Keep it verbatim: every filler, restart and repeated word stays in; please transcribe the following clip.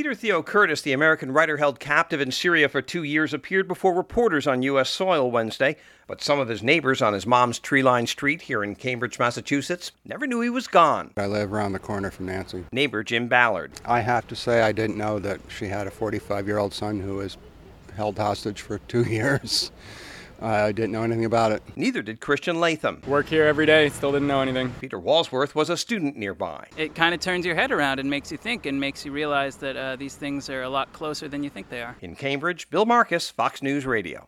Peter Theo Curtis, the American writer held captive in Syria for two years, appeared before reporters on U S soil Wednesday. But some of his neighbors on his mom's tree-lined street here in Cambridge, Massachusetts, never knew he was gone. I live around the corner from Nancy. Neighbor Jim Ballard. I have to say I didn't know that she had a forty-five-year-old son who was held hostage for two years. I didn't know anything about it. Neither did Christian Latham. Work here every day, still didn't know anything. Peter Walsworth was a student nearby. It kind of turns your head around and makes you think and makes you realize that uh, these things are a lot closer than you think they are. In Cambridge, Bill Marcus, Fox News Radio.